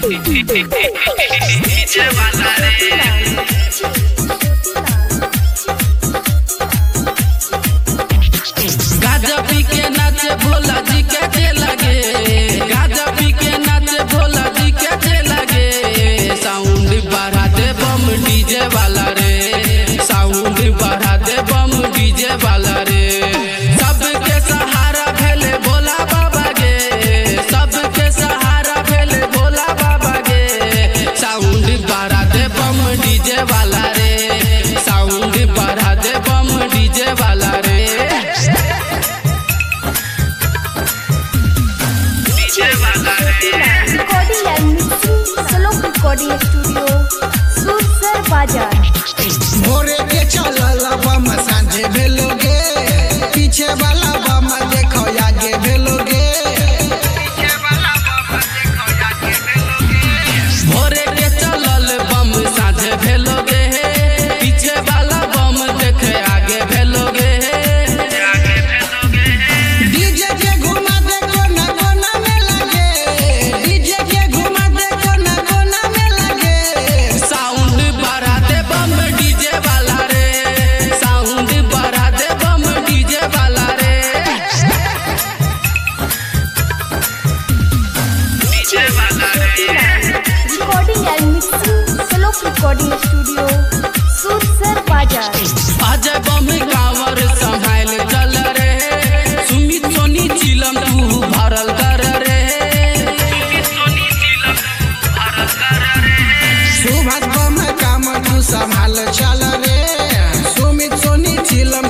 DJ वाला रे गाजा पी के नाचे भोला जी कैसे लगे, गाजा पी के नाचे भोला जी कैसे लगे। साउंड बढ़ा दे बम डीजे वाला रे, साउंड बढ़ा दे बम डीजे वाला रे। सबके सहारा भेले भोला बाबा गे, सबके सहारा भेले भोला बाबा गे। साउंड बढ़ा दे बम डीजे वाला रे, साउंड बढ़ा दे बम डीजे वाला रे। Recording and mixing slow recording studio Sursar बाजार। भोरे के चलल बम सांझे भेलोगे, पीछे वाला बम देखो आगे भेलोगे। भोरे के चलल बम साझे भेलोगे, पीछे वाला बम देखे आगे भेलोगे। डीजे के घुमा दे कोना कोना में लगे, डीजे के घुमा दे कोना कोना में लगे। साउंड बढ़ा दे बम डीजे वाला रे, साउंड बढ़ा दे बम डीजे वाला रे। डीजे वाला रे recording and mixing slow recording studio Sursar बाजार। अजय बम कांवर संभाल चल रे, सुमित सोनी चिलम तू भरल कर रे। सुभाष बम काम तू संभाल चल रे, सुमित सोनी चिलम